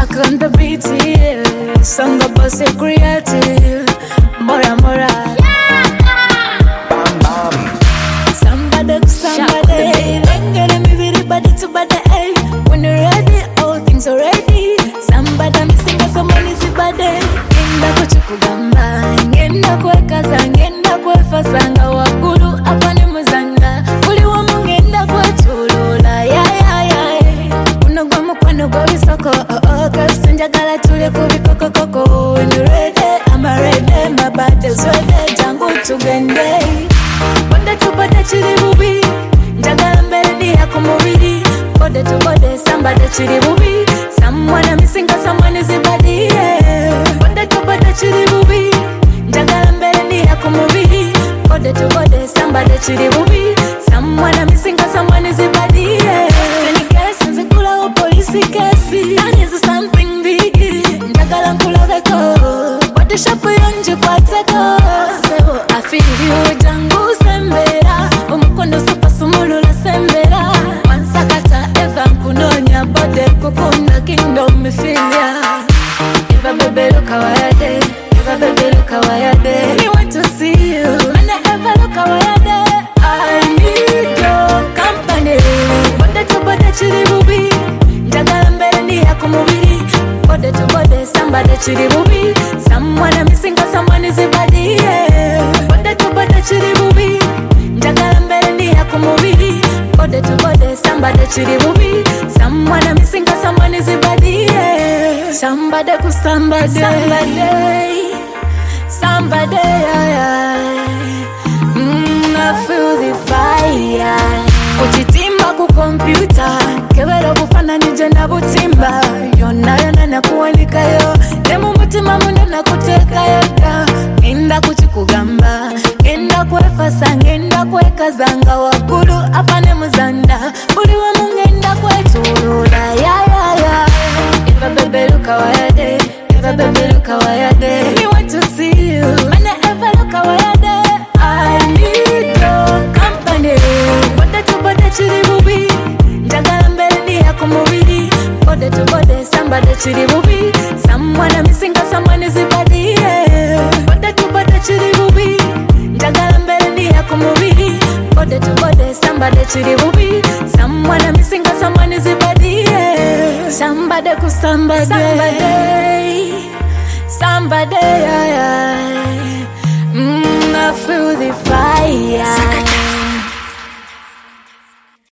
Shook on the beat, yeah. Song about security. Mora mora. Somebody. Lengere mi viri body to body, eh. When you're ready, all things are ready. Somebody missing somebody si body. Ngenda kuchukugamba, ngenda kwekaza, ngenda kwefasanga wakulu apane muzanga. Kuli wa mungenda kwetulula, ya. Unogwa mukwano gwa bisoko, kasi njagala tule kubikoko koko. When you're ready, I'm ready, my body's ready. Jangu tugende. Bode to bode chiri bubi, njagala mbele ni yako mubiri. Bode to bode somebody chiri bubi, someone missing cause someone is a body, yeah. Bode to bode chiri bubi, njagala mbele ni yako mubiri. Bode to bode somebody chiri bubi, someone missing cause someone is a body, yeah. Any case nze kula o police case, and is something big, njagala nkula beko. Bode shop yonje kwa teko, so I feel you jangu. Umukondo super sumulula sembera. Mansakata eva nkunonya bode kukunda kingdom mifilia. Eva bebe look how I did. Eva bebe look how I did. Me want to see you. And Eva look how I did. I need your company. Bode to bode chiri bubi, njagala mbele ni yako mubiri. Bode to bode somebody chiri bubi, someone missing cause someone is a body, yeah. Bode to bode chiri bubi, njagala mbele ni yako mubiri. Bode to bode somebody chiri bubi, someone missing cause someone is a body, yeah. Somebody ku somebody, yeah. I feel the fire. Uchitimba ku computer, kebero kufana nije na butimba. Yona na kuandika yo, demu mutima mundo na kuteka yoda. Ngenda kuchikugamba, ngenda kwefasa, ngenda kwekazanga wakulu apane muzanda. Buli wa mungenda kwetulula, ya. Eva bebe look how I did. Eva bebe look how I did. Me want to see you, and Eva look how I did. I need your company. Bode to bode chiri bubi, njagala mbele ni yako mubiri. Bode to bode somebody chiri bubi, someone missing cause someone is a body, yeah. Bode to bode chiri bubi, njagala mbele ni yako mubiri. Bode to bode somebody chiri bubi, someone missing cause someone is a body, yeah. Somebody ku somebody, yeah. I feel the fire.